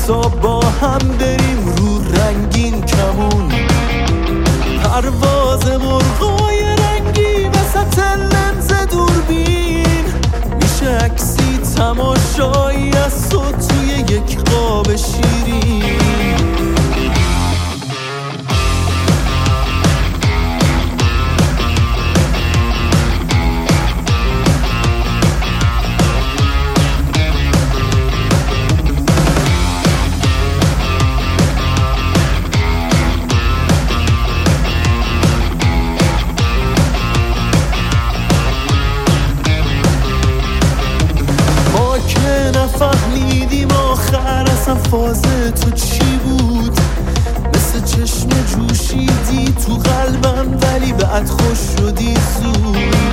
تا با هم بریم رو رنگین کمون، پرواز مرغای رنگی وسط لنز دوربین، میشه عکسی تماشایی از تو توی یک قاب شیرین. نفهمیدیم آخر اصلا فاز تو چی بود، مثل چشم جوشیدی تو قلبم ولی بعد خوش شدی زود.